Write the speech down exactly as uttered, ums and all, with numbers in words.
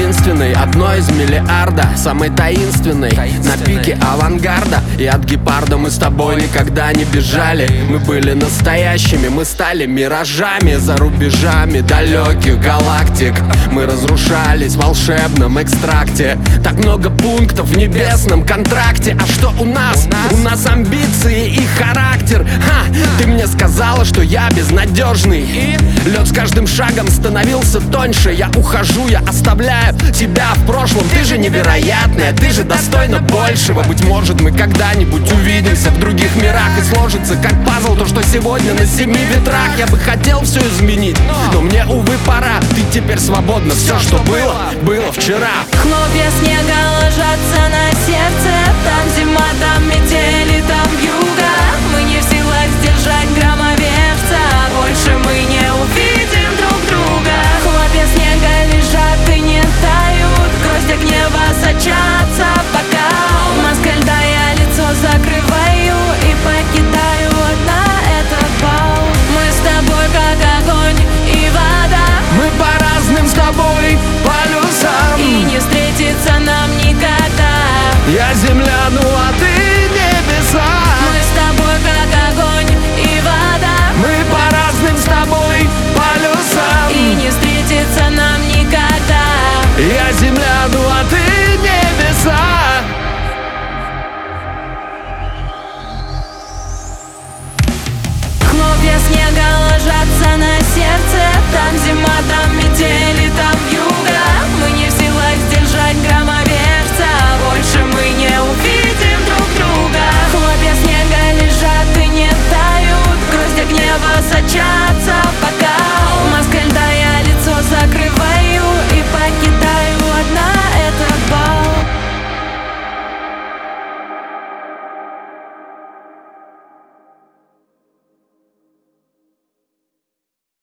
единственной, одной из миллиарда, самой таинственной, на пике авангарда. И от гепарда мы с тобой никогда не бежали. Мы были настоящими, мы стали миражами за рубежами далеких галактик. Мы разрушались в волшебном экстракте. Так много пунктов в небесном контракте. А что у нас? У нас амбиции и характер. Ха! Ты мне сказала, что я безнадежный. Лед с каждым шагом становился тоньше. Я ухожу, я оставляю тебя в прошлом. Ты же невероятная, ты же достойна большего. Быть может, мы когда-нибудь увидимся в других мирах, и сложится как пазл то, что сегодня на семи ветрах. Я бы хотел все изменить, но мне, увы, пора. Ты теперь свободна, все, что было, было вчера. Хлопья снега ложатся на сердце. Там зима, там метели, там вьюга.